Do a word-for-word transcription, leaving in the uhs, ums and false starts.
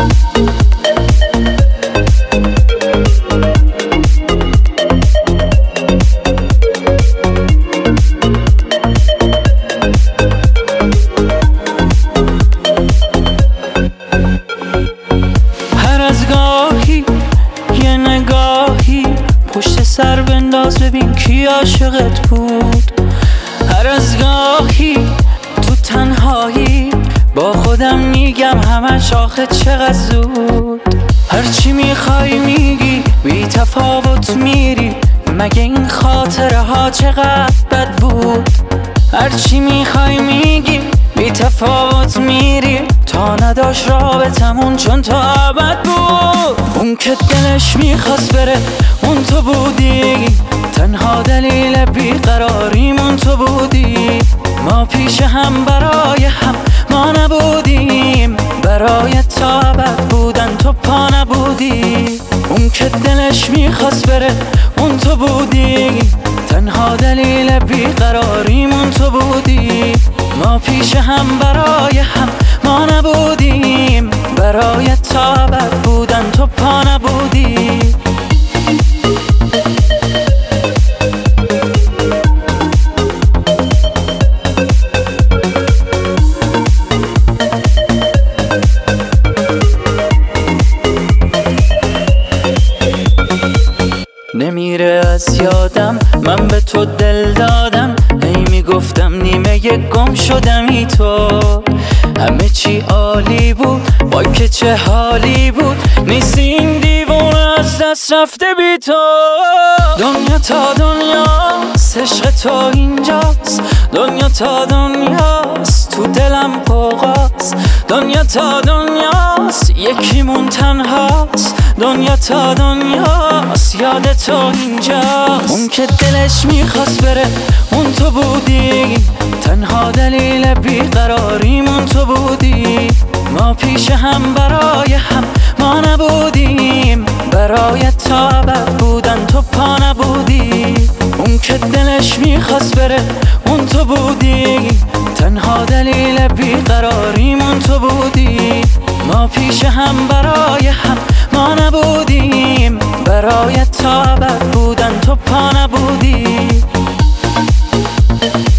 پشت سر بنداز ببین کی عاشقت بود. هر از گاهی تو تنهایی با خودم میگم همش آخه چقدر زود. هرچی میخوای میگی بی تفاوت میری، مگه این خاطره ها چقدر بد بود. هرچی میخوای میگی بی تفاوت میری، تا نداشت رابطمون چون تا ابد بود. اون که دلش میخواست بره اون تو بودی، تنها دلیل بیقراریمون تو بودی. ما پیش هم برای هم ما نبودیم، برای تا ابد بودن تو پا نبودی. اون که دلش میخواست بره اون تو بودی، تنها دلیل بیقراریمون تو بودی. ما پیش هم برای هم ما نبودیم، برای تا ابد بودن تو پا نبودی. نمیره از یادم من به تو دل دادم، هی میگفتم نیمه گم شدمی تو. همه چی عالی بود وای که چه حالی بود، نیستی این دیوونه از دست رفته بی تو. دنیا تا دنیاست عشق تو اینجاست، دنیا تا دنیاست تو دلم پوقاست. دنیا تا دنیاست یکیمون تنهاست، دنیا تا دنیاست یاد تو اینجاست. اون که دلش میخواست بره اون تو بودی، تنها دلیل بیقراریمون تو بودی. ما پیش هم برای هم ما نبودیم، برای تا ابد بودن تو پا نبودی. اون که دلش میخواست بره اون تو بودی، تنها دلیل بیقراریمون تو بودی. ما پیش هم برای هم ما نبودیم، برای تا ابد بودن تو پا نبودی.